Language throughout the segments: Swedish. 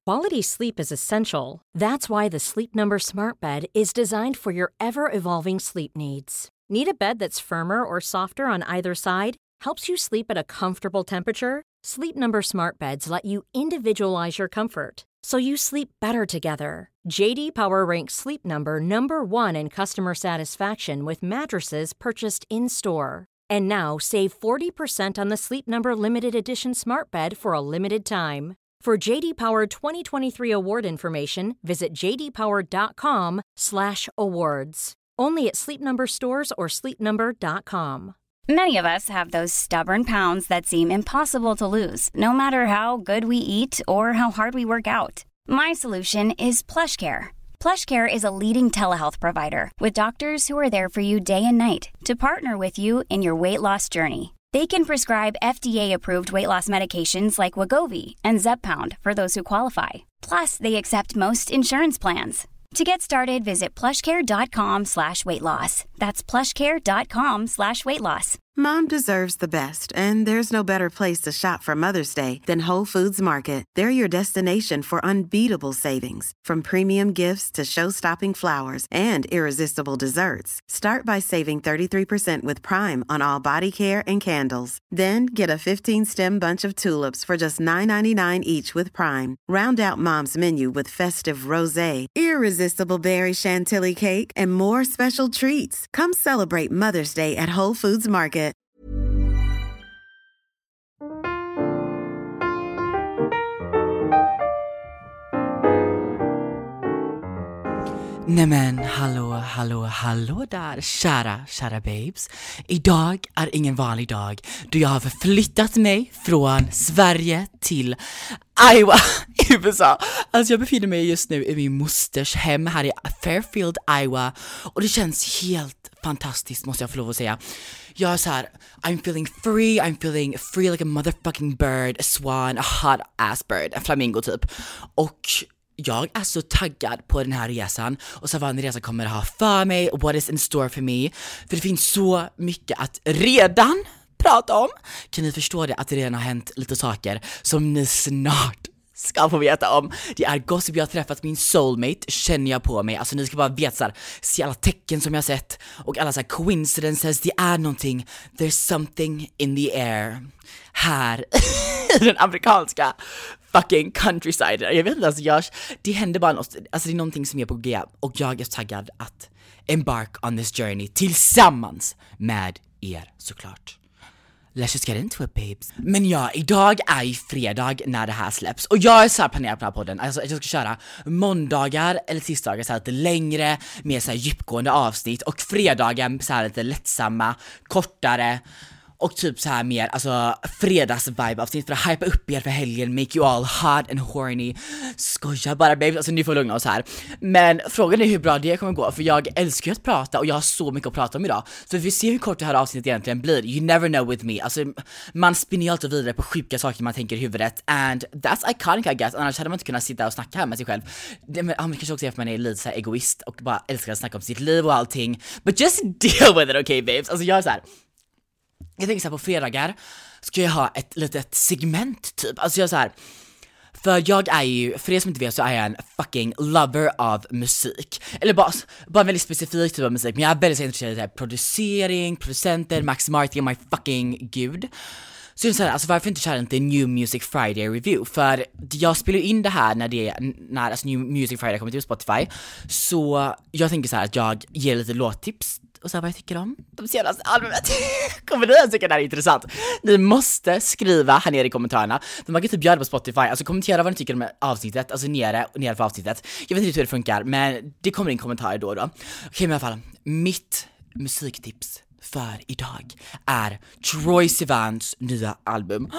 Quality sleep is essential. That's why the Sleep Number Smart Bed is designed for your ever-evolving sleep needs. Need a bed that's firmer or softer on either side? Helps you sleep at a comfortable temperature? Sleep Number Smart Beds let you individualize your comfort, so you sleep better together. JD Power ranks Sleep Number number one in customer satisfaction with mattresses purchased in-store. And now, save 40% on the Sleep Number Limited Edition Smart Bed for a limited time. For JD Power 2023 award information, visit jdpower.com/awards. Only at Sleep Number stores or sleepnumber.com. Many of us have those stubborn pounds that seem impossible to lose, no matter how good we eat or how hard we work out. My solution is PlushCare. PlushCare is a leading telehealth provider with doctors who are there for you day and night to partner with you in your weight loss journey. They can prescribe FDA-approved weight loss medications like Wegovy and Zepbound for those who qualify. Plus, they accept most insurance plans. To get started, visit plushcare.com/weightloss. That's plushcare.com/weightloss. Mom deserves the best, and there's no better place to shop for Mother's Day than Whole Foods Market. They're your destination for unbeatable savings, from premium gifts to show-stopping flowers and irresistible desserts. Start by saving 33% with Prime on all body care and candles. Then get a 15-stem bunch of tulips for just $9.99 each with Prime. Round out Mom's menu with festive rosé, irresistible berry chantilly cake, and more special treats. Come celebrate Mother's Day at Whole Foods Market. Nämen, hallå där, kära babes. Idag är ingen vanlig dag då jag har förflyttat mig från Sverige till Iowa i USA. Alltså jag befinner mig just nu i min mosters hem här i Fairfield, Iowa. Och det känns helt fantastiskt, måste jag få lov att säga. Jag är så här, I'm feeling free like a motherfucking bird, a swan, a hot ass bird, en flamingo typ. Och jag är så taggad på den här resan och så vad den resan kommer att ha för mig och what is in store för mig. För det finns så mycket att redan prata om. Kan ni förstå det, att det redan har hänt lite saker som ni snart ska få veta om. Det är gossip, jag har träffat min soulmate, känner jag på mig. Alltså ni ska bara veta så här, se alla tecken som jag sett och alla så här coincidences, det är någonting, there's something in the air här i den amerikanska fucking countryside. Jag vet inte, alltså det händer bara något, alltså det är någonting som är på G och jag är taggad att embark on this journey tillsammans med er såklart. Let's just get into it, babes. Men ja, idag är ju fredag när det här släpps. Och jag är så här planerad på den här podden. Alltså jag ska köra måndagar eller tisdagar så här lite längre, mer så här djupgående avsnitt. Och fredagen så här lite lättsamma, kortare. Och typ så här mer, alltså fredags-vibe-avsnitt för att hypa upp er för helgen, make you all hot and horny. Skoja bara babes, alltså ni får lugna oss här. Men frågan är hur bra det kommer gå, för jag älskar ju att prata och jag har så mycket att prata om idag. Så vi ser hur kort det här avsnittet egentligen blir. You never know with me. Alltså man spinner ju alltid vidare på sjuka saker man tänker i huvudet. And that's iconic I guess, annars hade man inte kunnat sitta och snacka här med sig själv. Man kanske också är för man är lite så här egoist och bara älskar att snacka om sitt liv och allting. But just deal with it, okay babes. Alltså jag är så här. Jag tänker så här, på fredagar ska jag ha ett litet segment typ. Alltså jag är så här, för jag är ju, för er som inte vet så är jag en fucking lover av musik. Eller bara en väldigt specifik typ av musik. Men jag är väldigt intresserad av producering, producenter, Max Martin, my fucking gud. Så jag är så här, alltså varför inte köra inte New Music Friday review? För jag spelar in det här när alltså New Music Friday kommer till Spotify. Så jag tänker så här att jag ger lite låttips och så här, vad jag tycker om de senaste albumet. Kommer ni att tycka det här är intressant? Ni måste skriva här nere i kommentarerna. För man kan typ göra det på Spotify. Alltså kommentera vad ni tycker om avsnittet. Alltså nere för avsnittet. Jag vet inte hur det funkar, men det kommer in kommentarer då och då. Okej, men i alla fall. Mitt musiktips för idag är Troye Sivans nya album.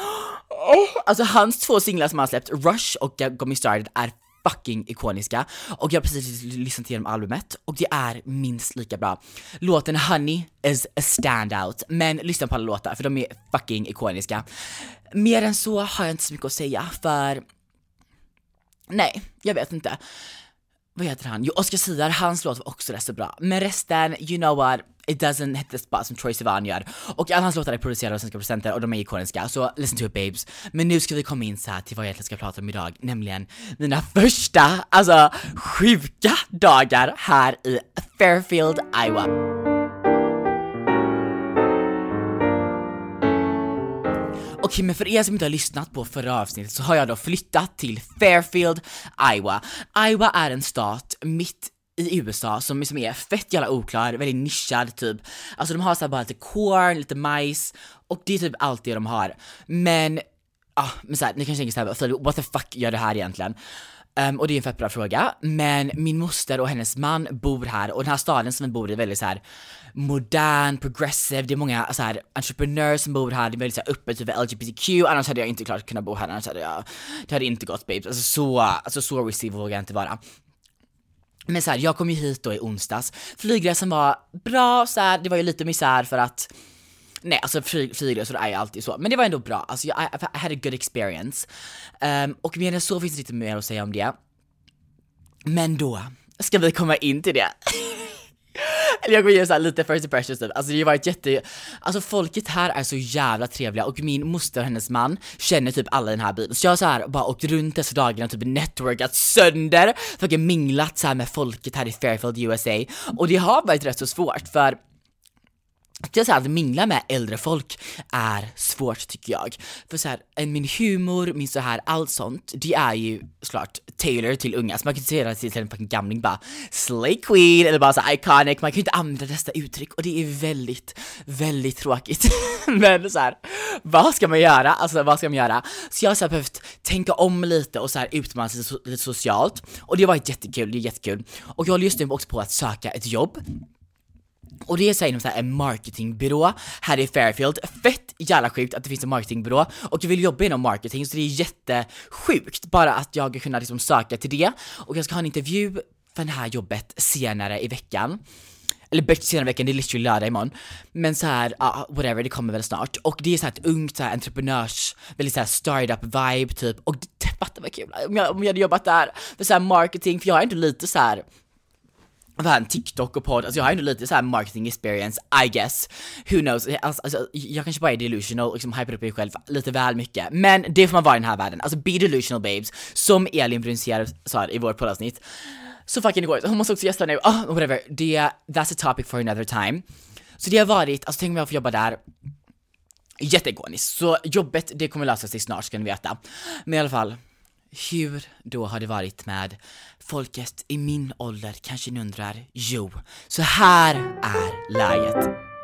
Alltså hans 2 singlar som han släppt, Rush och Got Me Started, är fucking ikoniska. Och jag har precis lyssnat till albumet och det är minst lika bra. Låten Honey is a standout, men lyssna på alla låtar för de är fucking ikoniska. Mer än så har jag inte så mycket att säga, för nej, jag vet inte. vad heter han? Jo, Oscar Sia, hans låt var också rätt så bra. Men resten, you know what, it doesn't hit the spot som Troye Sivan gör. Och alla hans låtar är producerade av svenska producenter och de är ikoniska, så listen to it babes. Men nu ska vi komma in så här till vad jag egentligen ska prata om idag, nämligen mina första, alltså sjuka dagar här i Fairfield, Iowa. Okej, men för er som inte har lyssnat på förra avsnittet så har jag då flyttat till Fairfield, Iowa. Iowa är en stat mitt i USA som är fett jävla oklar, väldigt nischad typ. Alltså de har så här bara lite corn, lite majs och det är typ allt det de har. Men så här, ni kanske tänker så här, what the fuck gör det här egentligen? Och det är en fett bra fråga. Men min moster och hennes man bor här, och den här staden som vi bor i är väldigt så här modern, progressive. Det är många så här entreprenörer som bor här. Det är väldigt så här öppet över LGBTQ. Annars hade jag inte klart kunnat bo här. Annars hade det hade inte gått babes. Alltså så receive vågar jag inte vara. Men så här, jag kom ju hit då i onsdags. Flygresan var bra, så här, det var ju lite misär för att nej, alltså flygresor är ju alltid så. Men det var ändå bra, alltså I had a good experience. Och mer än så finns det lite mer att säga om det. Men då ska vi komma in till det. Eller jag går ge så här lite first impressions typ. Alltså det har varit alltså folket här är så jävla trevliga. Och min moster och hennes man känner typ alla i den här bilen. Så jag har så här bara åkt runt dessa dagarna och typ networkat sönder. För jag har minglat så här med folket här i Fairfield, USA. Och det har varit rätt så svårt, för det är så här, att mingla med äldre folk är svårt tycker jag. För så här, min humor, min så här, allt sånt, det är ju såklart tailor till unga. Så man kan inte säga till en fucking gamling bara slay queen eller bara så här, iconic. Man kan ju inte använda dessa uttryck och det är väldigt, väldigt tråkigt. Men så här, vad ska man göra? Alltså vad ska man göra? Så jag har så här behövt tänka om lite och så här utmana sig lite socialt. Och det var jättekul, det är jättekul. Och jag håller just nu också på att söka ett jobb. Och det är så här en marketingbyrå här i Fairfield. Fett jävla sjukt att det finns en marketingbyrå. Och jag vill jobba inom marketing, så det är jättesjukt bara att jag kunna liksom söka till det. Och jag ska ha en intervju för det här jobbet senare i veckan. Eller senare i veckan, det är literally lördag imorgon. Men så här, whatever, det kommer väl snart. Och det är så här ett ungt så här entreprenörs, väldigt så här startup vibe typ. Och det fattar vad kul om jag hade jobbat där för så här marketing. För jag är inte lite så här en TikTok och podd, alltså jag har ändå lite så här marketing experience, I guess. Who knows, alltså jag kanske bara är delusional, liksom hyper upp mig själv lite väl mycket. Men det får man vara i den här världen, alltså be delusional babes. Som Elin Brunsier sa i vår poddavsnitt. Så fucking igår, hon måste också gästa nu, whatever, that's a topic for another time. Så det har varit, alltså tänk om jag får jobba där, jätteikoniskt. Så jobbet, det kommer lösa sig snart, ska ni veta. Men i alla fall, hur då har det varit med folket i min ålder, kanske ni undrar? Jo, så här är läget.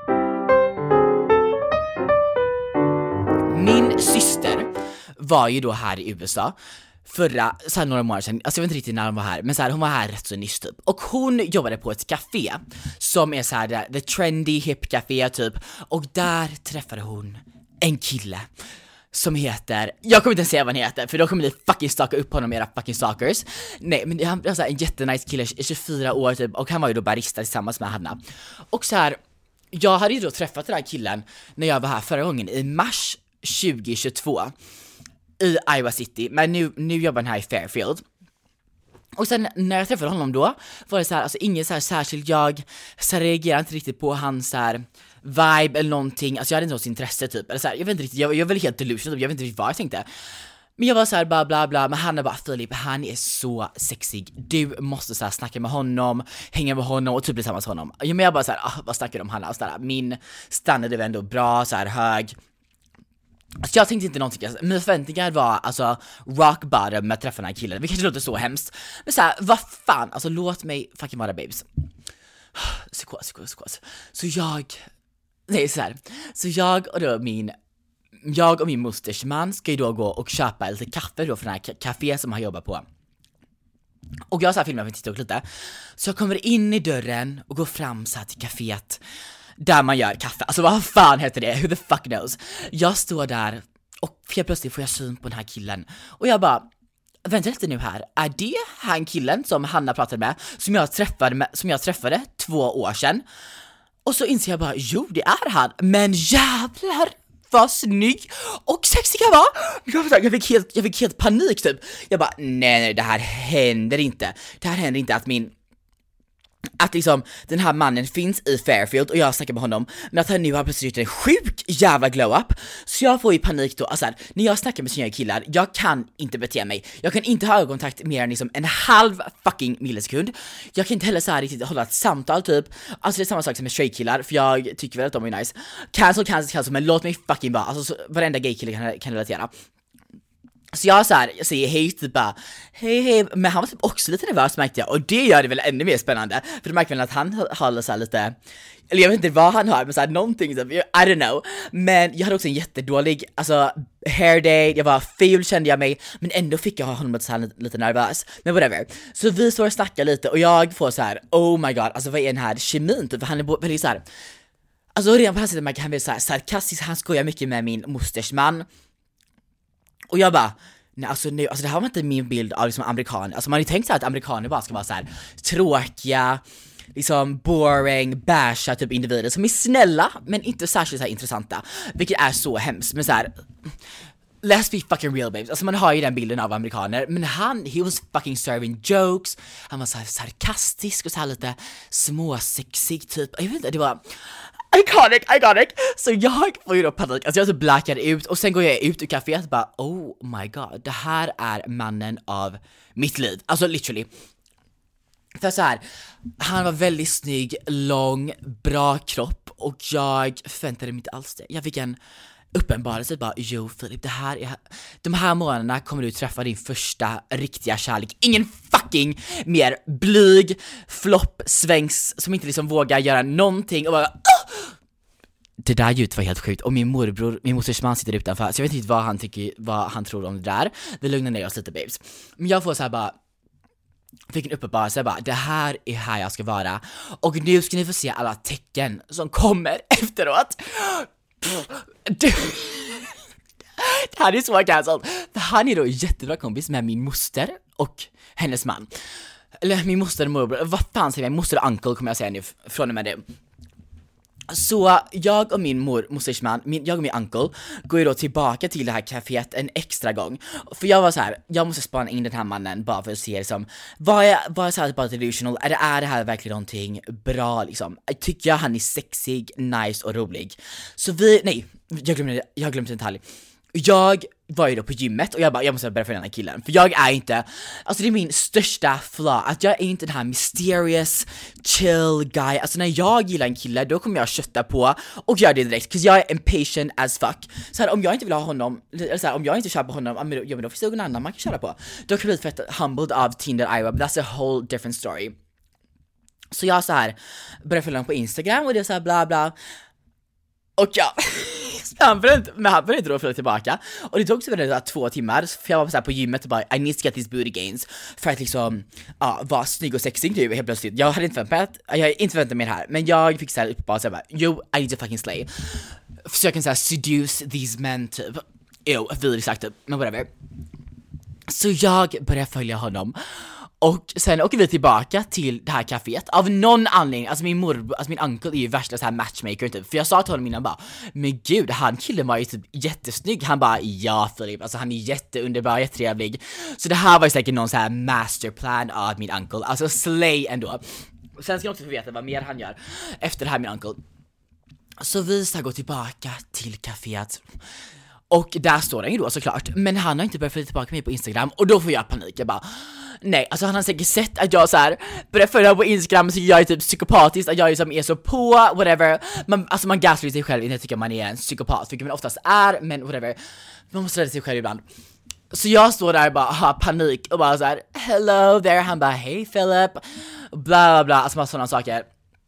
Min syster var ju då här i USA förra, så här några månader sedan, alltså jag vet inte riktigt när hon var här, men så här, hon var här rätt så nyss typ. Och hon jobbade på ett café som är så här the trendy hip café typ. Och där träffade hon en kille som heter, jag kommer inte ens säga vad han heter, för då kommer ni fucking staka upp honom, era fucking stalkers. Nej, men han var så här en jättenice kille, 24 år typ, och han var ju då barista tillsammans med Hanna. Och så här, jag hade ju då träffat den här killen när jag var här förra gången i mars 2022 i Iowa City, men nu jobbar han här i Fairfield. Och sen när jag träffade honom då var det så här, alltså inget så här särskilt, jag så här, reagerade inte riktigt på hans så här vibe eller någonting, alltså jag hade inte något intresse typ, eller så här, jag vet inte riktigt, jag var helt delusional, jag vet inte riktigt vad jag tänkte. Men jag var så här bla bla bla, men han är bara, Filip, han är så sexig, du måste så här snacka med honom, hänga med honom och typ bli tillsammans med honom. Men jag bara så här, vad snackar du om Hanna? Och så där, min standard är ändå bra, så här hög. Så jag tänkte inte någonting, mina förväntningar var alltså rock bottom med att träffa den här killen. Det kanske låter så hemskt, men såhär, vad fan, alltså låt mig fucking vara babes. Psykos. Så jag och min mosters man ska ju då gå och köpa lite kaffe då från den här café som han jobbar på. Och jag så här filmar för TikTok lite. Så jag kommer in i dörren och går fram så här till caféet där man gör kaffe. Alltså vad fan heter det? Who the fuck knows? Jag står där och helt plötsligt får jag syn på den här killen. Och jag bara, vänta lite nu här. Är det han killen som Hanna pratade med? Som jag träffade 2 år sedan? Och så inser jag bara, jo det är han. Men jävlar vad snygg och sexig han var. Jag fick helt panik typ. Jag bara, nej, det här händer inte. Det här händer inte att liksom den här mannen finns i Fairfield och jag snackar med honom, men att han nu har plötsligt gjort en sjuk jävla glow-up. Så jag får ju panik då, alltså här, när jag snackar med snygga killar, jag kan inte bete mig. Jag kan inte ha ögonkontakt mer än liksom en halv fucking millisekund. Jag kan inte heller så här riktigt hålla ett samtal typ. Alltså det är samma sak som med straight killar, för jag tycker väl att de är nice. Cancel, men låt mig fucking vara. Alltså varenda gay kille kan relatera. Så jag säger hej typ bara, hej, men han var typ också lite nervös märkte jag, och det gör det väl ännu mer spännande, för du märker väl att han håller så här lite, eller jag vet inte vad han har, men såhär någonting typ, I don't know, men jag hade också en jättedålig, alltså hair day, jag var ful kände jag mig, men ändå fick jag honom så här lite nervös, men whatever. Så vi står och snackar lite och jag får så här, oh my god, alltså vad är den här kemin typ, för han är väldigt så här, alltså redan på här sättet märker han väldigt så här sarkastisk, han skojar mycket med min mosters man. Och jag bara, nej, alltså det här var inte min bild av liksom amerikaner. Alltså man har ju tänkt sig att amerikaner bara ska vara så här tråkiga, liksom boring, basha typ individer som är snälla men inte särskilt så här intressanta. Vilket är så hemskt, men så här, let's be fucking real babes. Alltså man har ju den bilden av amerikaner, men he was fucking serving jokes. Han var så här sarkastisk och så här lite småsexig typ. Jag vet inte, det var iconic. Så jag får ju då panik, alltså jag så blackade ut och sen går jag ut ur kaféet och bara, oh my god, det här är mannen av mitt liv, alltså literally. För så här, han var väldigt snygg, lång, bra kropp och jag förväntade mig inte alls det. Jag fick en uppenbarelse bara, jo Filip, de här månaderna kommer du träffa din första riktiga kärlek. Ingen fucking mer blyg, flopp, svängs som inte liksom vågar göra någonting och bara Det där ljudet var helt sjukt, och min mosters man sitter utanför, så jag vet inte vad han tror om det där. Vi lugnar ner oss lite babes. Men jag får så här bara, fick en uppenbarelse bara, det här är här jag ska vara. Och nu ska ni få se alla tecken som kommer efteråt. Det här är så cancelled. För han är då jättebra kompis med min moster och hennes man. Eller min moster och morbror, vad fan säger jag? Moster och uncle kommer jag säga nu från och med det. Så jag och min mosters man, jag och min uncle går ju då tillbaka till det här kaféet en extra gång. För jag var så här, jag måste spana in den här mannen bara för att se liksom, vad är så här bara delusional, är det här verkligen någonting bra liksom? Tycker jag han är sexig, nice och rolig? Så jag glömde en detalj. Jag var ju då på gymmet och jag måste börja följa den här killen. För jag är inte, alltså det är min största flaw, att jag är inte den här mysterious, chill guy. Alltså när jag gillar en kille, då kommer jag kötta på och göra det direkt. 'Cause jag är impatient as fuck. Så här, om jag inte vill ha honom, eller så här, om jag inte kör på honom, men då finns det någon annan man kan köra på. Då kan jag bli fett humbled av Tinder Iowa, but that's a whole different story. Så jag så här började följa honom på Instagram och det är så här bla bla. Och ja, han började inte då följa tillbaka. Och det tog så väldigt 2 timmar, för jag var så här på gymmet och bara, I need to get these booty gains. För att liksom, vara snygg och sexig typ helt plötsligt. Jag hade inte förväntat mig det här, men jag fick så här upp bara så här, yo, I need to fucking slay. Så jag kan så här seduce these men typ. Vidrigt sagt typ, men whatever. Så jag började följa honom. Och sen åker vi tillbaka till det här kaféet av någon anledning. Alltså min uncle är ju värsta så här matchmaker typ. För jag sa till honom innan bara, men gud, han killen var ju typ jättesnygg. Han bara, ja Filip, alltså han är jätteunderbar, jättetrevlig. Så det här var ju säkert någon så här masterplan av min uncle. Alltså slay ändå. Sen ska jag också få veta vad mer han gör efter det här, min uncle. Så vi ska gå tillbaka till kaféet. Och där står han ju då såklart. Men han har inte börjat följa tillbaka mig på Instagram. Och då får jag panik, jag bara, nej, alltså han har säkert sett att jag så här börjar följa på Instagram, så jag är typ psykopatisk, att jag liksom är så på, whatever. Man gaslightar sig själv innan jag tycker man är en psykopat, vilket man oftast är, men whatever. Man måste rädda sig själv ibland. Så jag står där och bara har panik och bara så här, hello there, han bara, hey Philip, bla bla bla, alltså sådana saker.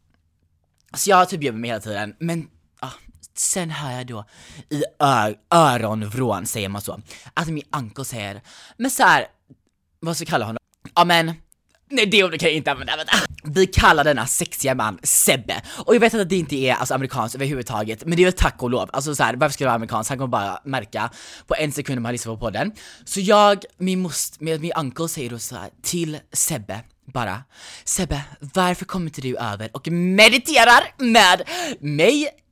Så jag typ gömmer mig hela tiden, men sen hör jag då i öronvrån, säger man så, att min uncle säger, men så här, vad ska vi kalla honom? Ja men, nej det ordet kan jag inte använda. Vi kallar denna sexiga man Sebbe. Och jag vet att det inte är alltså amerikanskt överhuvudtaget, men det är väl tack och lov. Alltså så här, varför ska det vara amerikanskt? Han kommer bara märka på en sekund om han lyssnar på podden. Så min uncle säger då så här till Sebbe, bara, Sebbe, varför kommer inte du över och mediterar med mig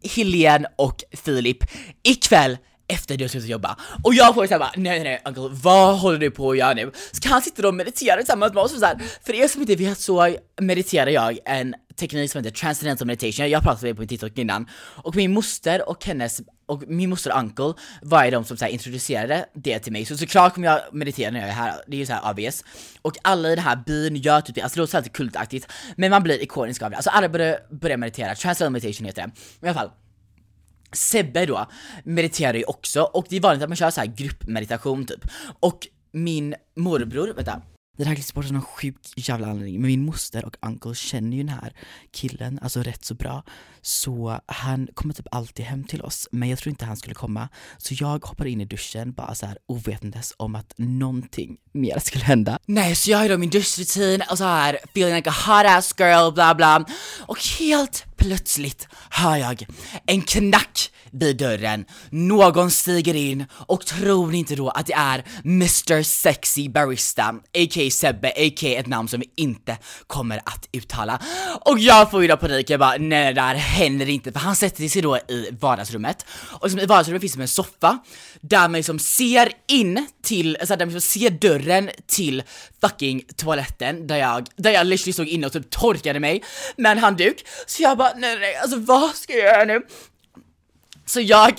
Helene och Filip ikväll efter det slutat jobba. Och jag får såhär nej uncle, vad håller du på att göra nu? Så han sitter och mediterar tillsammans med oss och såhär. För er som inte vet så mediterar jag en teknik som heter Transcendental Meditation. Jag pratade med på TikTok innan. Och min moster och uncle var de som så här introducerade det till mig. Så såklart kommer jag meditera när jag är här. Det är ju så här obvious. Och alla i den här byn gör typ det. Alltså det låter så här lite kultaktigt. Men man blir ikonisk av det. Alltså alla börjar meditera. Transcendental Meditation heter det. Men i alla fall. Sebbe då mediterar ju också. Och det är vanligt att man kör så här gruppmeditation typ. Och min morbror, vänta. Det här klipps bort av någon sjuk jävla anledning. Men min moster och uncle känner ju den här killen alltså rätt så bra. Så han kommer typ alltid hem till oss. Men jag tror inte han skulle komma. Så jag hoppar in i duschen bara så här ovetandes om att någonting mer skulle hända. Nej, så jag är då min duschrutin och så här feeling like a hot ass girl, bla bla. Och helt plötsligt hör jag en knack vid dörren. Någon stiger in och tror ni inte då att det är Mr. Sexy Barista, a.k.a. Sebbe, a.k.a. ett namn som vi inte kommer att uttala. Och jag får ju då panik, jag bara nej, det där händer inte. För han sätter sig då i vardagsrummet. Och liksom i vardagsrummet finns det en soffa där man liksom ser in till, alltså där man liksom ser dörren till fucking toaletten där jag literally stod inne och typ torkade mig med en handduk. Så jag bara nej, alltså vad ska jag göra nu? Så jag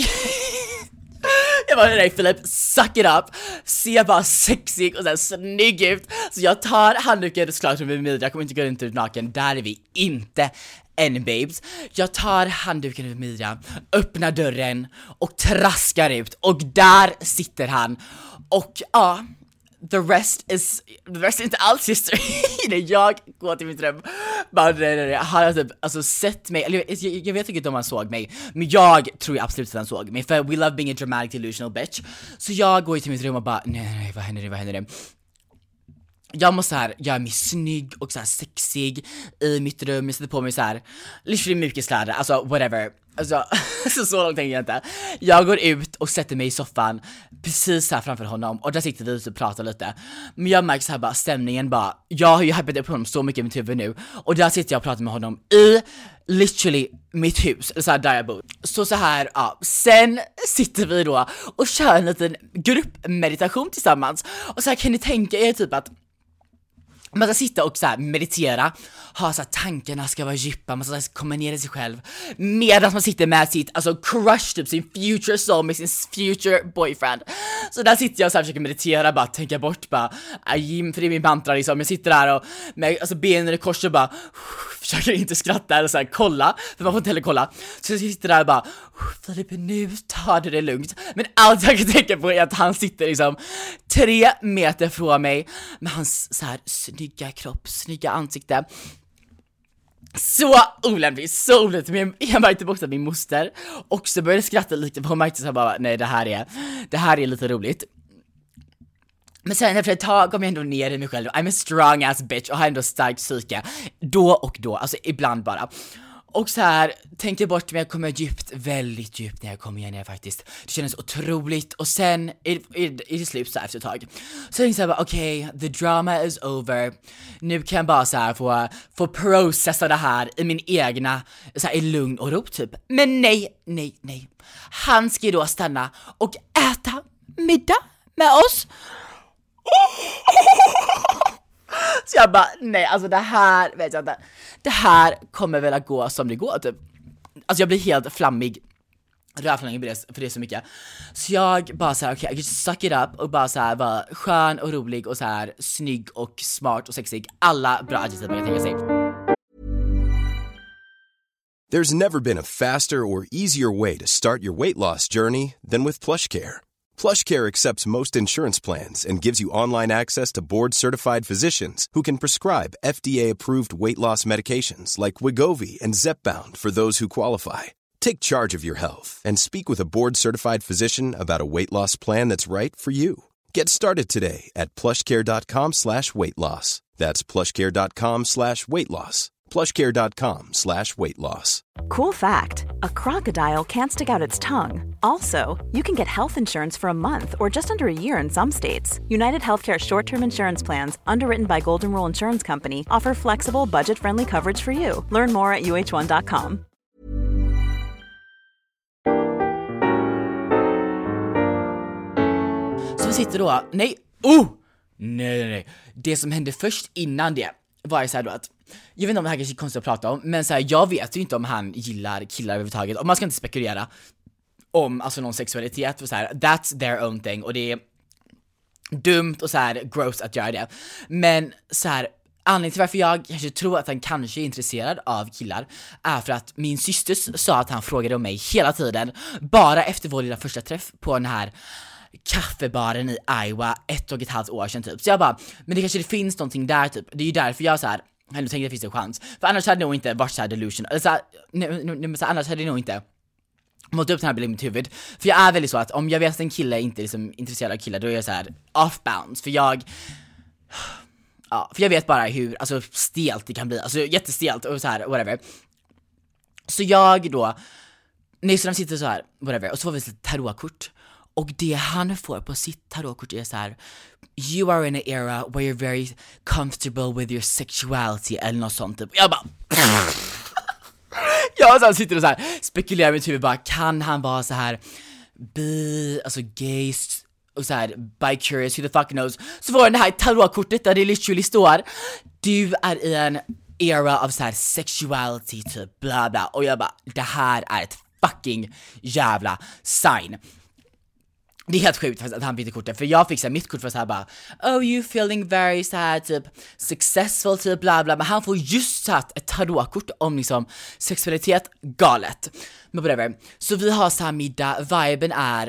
bara nej Filip, suck it up. Ser bara sexig och så här snygg ut. Så jag tar handduken såklart som vid midjan. Jag kommer inte gå runt ut naken. Där är vi inte än babes. Jag tar handduken vid midjan, öppnar dörren och traskar ut. Och där sitter han. Och ja, the rest is inte alls history. Jag går till mitt rum. Bara han har typ alltså sett mig, eller jag vet inte om han såg mig, men jag tror absolut att han såg mig. För we love being a dramatic delusional bitch. Så jag går till mitt rum och bara nej, vad händer det? Jag måste så här göra mig snygg och så här sexig i mitt rum. Jag sätter på mig så här literally mjukiskläder, alltså whatever. Alltså så långt tänker jag inte. Jag går ut och sätter mig i soffan precis här framför honom. Och där sitter vi och pratar lite. Men jag märker så här bara stämningen bara. Jag har ju hypat upp honom så mycket i mitt huvud nu. Och där sitter jag och pratar med honom i literally mitt hus, eller så här där jag bor. Så här, ja. Sen sitter vi då och kör en liten gruppmeditation tillsammans. Och så här kan ni tänka er typ att man ska sitta och så här meditera, ha så här, tankarna ska vara djupa, man ska så här, komma ner i sig själv medan man sitter med sitt, alltså crush typ, sin future soul med sin future boyfriend. Så där sitter jag och så här, försöker meditera, bara tänka bort, bara Jim, för det är min mantra liksom. Jag sitter där och med alltså, benen i kors och bara försöker inte skratta eller så här, kolla, för man får inte heller kolla. Så jag sitter där och bara Filip, nu tar det lugnt. Men allt jag kan tänka på är att han sitter liksom 3 meter från mig med hans så här snygga kropp, snygga ansikte. Så olämpligt, men jag märkte också att min moster också började skratta lite, för hon märkte så här bara, nej det här är lite roligt. Men sen efter ett tag kom jag ändå ner i mig själv. I'm a strong ass bitch och har ändå starkt psyke. Då och då, alltså ibland bara. Och så här tänkte jag bort, men jag kommer väldigt djupt när jag kommer igen faktiskt. Det kändes otroligt. Och sen är det slut så här efter ett tag. Så jag tänkte jag bara, okej, the drama is over. Nu kan jag bara så här få processa det här i min egna, så här i lugn och ro typ. Men nej. Han ska ju då stanna och äta middag med oss. Så jag bara, nej, alltså det här, vet jag inte. Det här kommer väl att gå som det går typ. Alltså jag blir helt flammig. Rödflammig för det är så mycket. Så jag bara såhär, okej, I just suck it up. Och bara såhär, vara skön och rolig och såhär snygg och smart och sexig. Alla bra adjektiv man kan tänka sig. There's never been a faster or easier way to start your weight loss journey than with PlushCare. PlushCare accepts most insurance plans and gives you online access to board-certified physicians who can prescribe FDA-approved weight loss medications like Wegovy and Zepbound for those who qualify. Take charge of your health and speak with a board-certified physician about a weight loss plan that's right for you. Get started today at plushcare.com/weightloss. That's plushcare.com/weightloss. plushcare.com/weightloss. Cool fact, a crocodile can't stick out its tongue. Also, you can get health insurance for a month or just under a year in some states. United Healthcare short-term insurance plans, underwritten by Golden Rule Insurance Company, offer flexible, budget-friendly coverage for you. Learn more at uh1.com. Så vi sitter då, nej. Det som hände först innan det var ju så här då att jag vet inte om det här kanske är konstigt att prata om, men så här, jag vet ju inte om han gillar killar överhuvudtaget. Och man ska inte spekulera om alltså någon sexualitet, för så här, that's their own thing, och det är dumt och så här gross att göra det. Men så här, anledningen till varför jag kanske tror att han kanske är intresserad av killar är för att min syster sa att han frågade om mig hela tiden, bara efter vår lilla första träff på den här kaffebaren i Iowa 1,5 år sedan typ. Så jag bara, men det kanske det finns någonting där typ. Det är ju därför jag så här, jag tänkte att det finns en chans. För annars hade det nog inte varit så här delusion. Eller så här, annars hade det nog inte mått upp den här bilden i mitt huvud. För jag är väldigt så att om jag vet att en kille inte är liksom intresserad av killar, då är jag så här off bounds. För jag vet bara hur alltså stelt det kan bli. Alltså jättestelt och så här whatever. Så jag då, nej, så de sitter så här whatever, och så får vi ett tarotkort. Och det han får på sitt tarotkort är så här: you are in an era where you're very comfortable with your sexuality, eller något sånt typ. Jag bara jag så här sitter och så här spekulerar i mitt huvud, bara kan han vara så här alltså gay och så här bi-curious, who the fuck knows. Så får det här tarotkortet där det literally står: du är i en era av så här sexuality typ bla bla. Och jag bara, det här är ett fucking jävla sign. Det är helt sjukt att han byter kortet, för jag fick så här, mitt kort för så här bara, oh you feeling very så här typ successful typ bla bla, men han får just satt ett tarotkort om liksom sexualitet, galet. Men whatever. Så vi har så här middag, viben är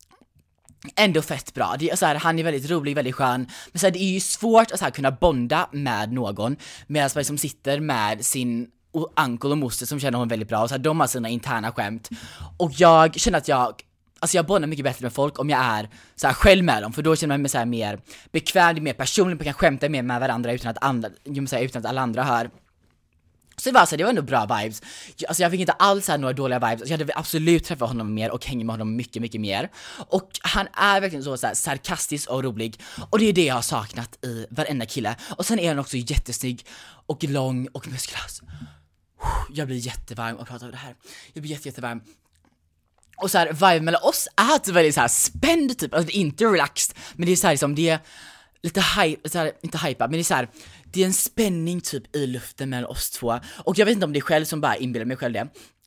ändå fett bra. Det är så här, han är väldigt rolig, väldigt skön, men så här, det är ju svårt att så här kunna bonda med någon medan man liksom sitter med sin uncle och moster som känner honom väldigt bra, och så här, de har sina interna skämt, och jag känner att jag bondar mycket bättre med folk om jag är så här själv med dem, för då känner man mig så här mer bekväm, mer personlig, man kan skämta mer med varandra utan att alla andra hör. Så det var så här, det var ändå bra vibes. Alltså jag fick inte alls så här några dåliga vibes. Jag hade absolut träffat honom mer och hänga med honom mycket, mycket mer. Och han är verkligen så här sarkastisk och rolig, och det är det jag har saknat i varenda kille. Och sen är han också jättesnygg och lång och muskulös. Jag blir jättevarm och pratar om det här. Jag blir jättevarm. Och så här, vibe mellan oss är typ väldigt så här spänd typ, alltså det är inte relaxed, men det är så här liksom, det är lite hype, så här, inte hypa, men det är så här, det är en spänning typ i luften mellan oss två. Och jag vet inte om det är själv som bara inbillar mig själv det.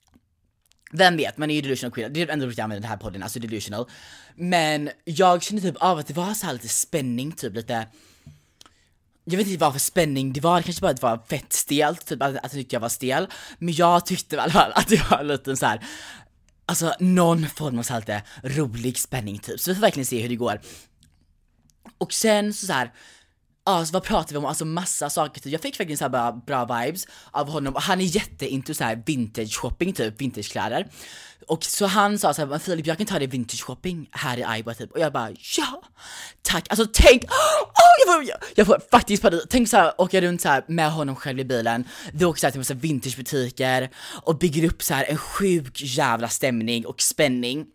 Vem vet, man är ju delusional queen. Det är ändå roligt att använda den här podden, alltså delusional. Men jag kände typ av att det var så här lite spänning, typ lite, jag vet inte vad för spänning det var, kanske bara att det var fett stelt, typ att jag tyckte jag var stel. Men jag tyckte i alla fall att det var lite så här, alltså någon form av så här lite rolig spänning typ. Så vi får verkligen se hur det går. Och sen så här, så vad pratar vi om? Alltså massa saker. Jag fick verkligen så här bra vibes av honom. Och han är jätteinto så här vintage shopping typ, vintagekläder. Och så han sa så här, Filip, jag kan ta dig vintage shopping här i Iowa typ. Och jag bara, ja, tack. Alltså tänk, jag får faktiskt panik. Tänk så här, åka runt så här med honom själv i bilen. Vi åker så här till massa vintagebutiker och bygger upp så här en sjuk jävla stämning och spänning.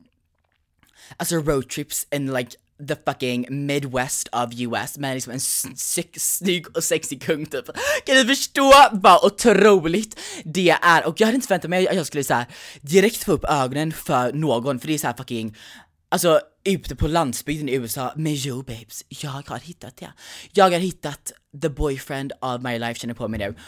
Alltså roadtrips in like the fucking Midwest of US, med liksom en snygg och sexig kung typ. Kan du förstå vad otroligt det är? Och jag hade inte förväntat mig att jag skulle så här direkt få upp ögonen för någon, för det är så här fucking, alltså ute på landsbygden i USA. Men jo babes, jag har hittat det. Jag har hittat the boyfriend of my life, känner på mig nu.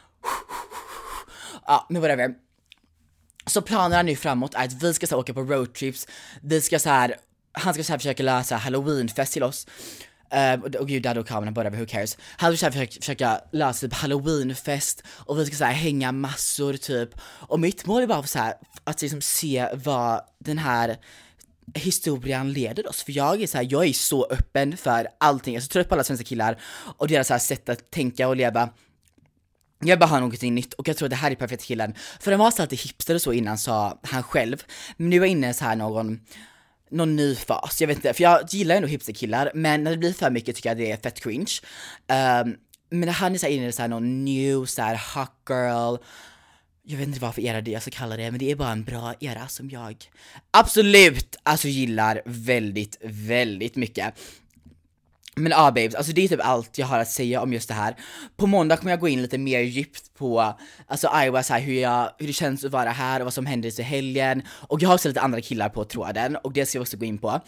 Ja, men whatever. Så planerna nu framåt är att vi ska så här åka på roadtrips. Vi ska så här, han ska så här försöka lösa Halloweenfest till oss. Och gud, där då kameran, bara who cares. Han ska försöka lösa typ Halloweenfest, och vi ska så här hänga massor typ. Och mitt mål är bara så här, att liksom se vad den här historien leder oss. För jag är så öppen för allting. Jag är så trött på alla svenska killar och deras så här sätt att tänka och leva. Jag bara har någonting nytt, och jag tror att det här är perfekt killen. För de var så alltid hipster och så innan, sa han själv. Men nu är inne så här någon ny fas, jag vet inte, för jag gillar ändå hipsterkillar, men när det blir för mycket tycker jag det är fett cringe. Men han är så här inne i så här någon new, så här hot girl, jag vet inte vad för era det jag ska kalla det, men det är bara en bra era som jag absolut alltså gillar väldigt, väldigt mycket. Men babes, alltså det är typ allt jag har att säga om just det här. På måndag kommer jag gå in lite mer djupt på alltså Iowa, så här, hur det känns att vara här och vad som händer i helgen. Och jag har också lite andra killar på tråden, och det ska jag också gå in på.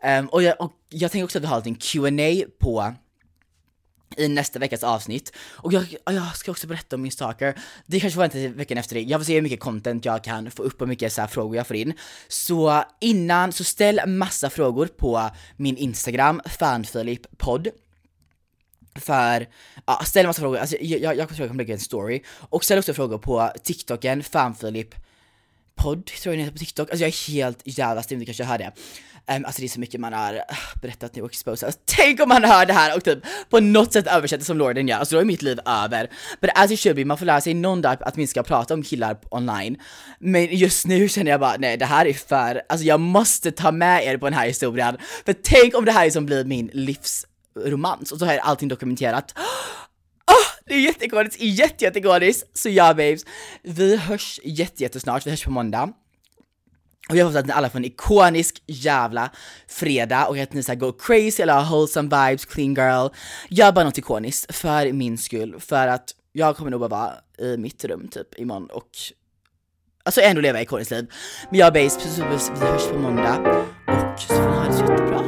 Och jag tänker också att vi har en Q&A på i nästa veckas avsnitt. Och jag ska också berätta om min stalker. Det kanske var inte veckan efter det. Jag får se hur mycket content jag kan få upp och mycket så här frågor jag får in. Så innan, så ställ massa frågor på min Instagram, fanfilippodd. För, ställ massa frågor. Alltså, jag kommer försöka lägga en story. Och ställ också frågor på TikToken, fanfilippodd, tror jag den heter på TikTok. Alltså jag är helt jävla stim, du kanske hör det. Alltså det är så mycket man har berättat nu och exposed. Alltså, tänk om man hör det här och typ på något sätt översätter som Lorden gör. Alltså då är mitt liv över. But as it should be, man får lära sig någon dag att vi ska prata om killar online. Men just nu känner jag bara, nej det här är för, alltså jag måste ta med er på den här historien. För tänk om det här är som blir min livsromans. Och så har jag allting dokumenterat. Det är jätteikoniskt, jätteikoniskt. Så ja babes, vi hörs jättesnart, vi hörs på måndag. Och jag hoppas att ni alla får en ikonisk jävla fredag och att ni så go crazy eller wholesome vibes, clean girl. Gör bara något ikoniskt för min skull, för att jag kommer nog bara vara i mitt rum typ imorgon och alltså ändå leva ikoniskt liv. Men jag babes, vi hörs på måndag och så får ni ha det så jättebra.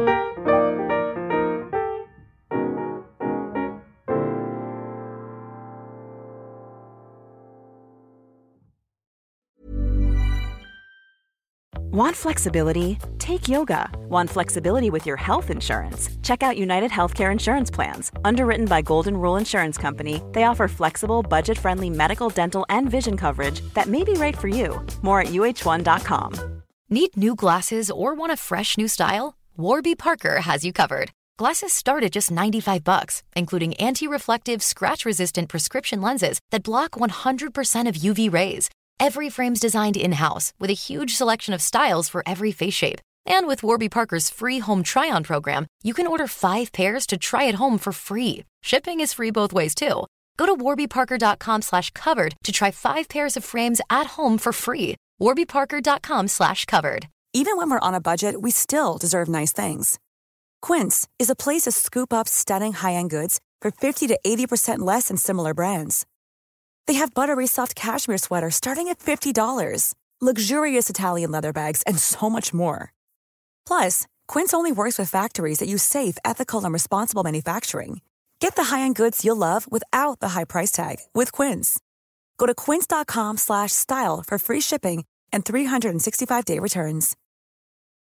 Want flexibility? Take yoga. Want flexibility with your health insurance? Check out United Healthcare Insurance Plans. Underwritten by Golden Rule Insurance Company, they offer flexible, budget-friendly medical, dental, and vision coverage that may be right for you. More at uh1.com. Need new glasses or want a fresh new style? Warby Parker has you covered. Glasses start at just $95, including anti-reflective, scratch-resistant prescription lenses that block 100% of UV rays. Every frame's designed in-house with a huge selection of styles for every face shape. And with Warby Parker's free home try-on program, you can order 5 pairs to try at home for free. Shipping is free both ways too. Go to warbyparker.com/covered to try 5 pairs of frames at home for free. warbyparker.com/covered. Even when we're on a budget, we still deserve nice things. Quince is a place to scoop up stunning high-end goods for 50 to 80% less than similar brands. They have buttery soft cashmere sweaters starting at $50, luxurious Italian leather bags, and so much more. Plus, Quince only works with factories that use safe, ethical, and responsible manufacturing. Get the high-end goods you'll love without the high price tag with Quince. Go to quince.com/style for free shipping and 365-day returns.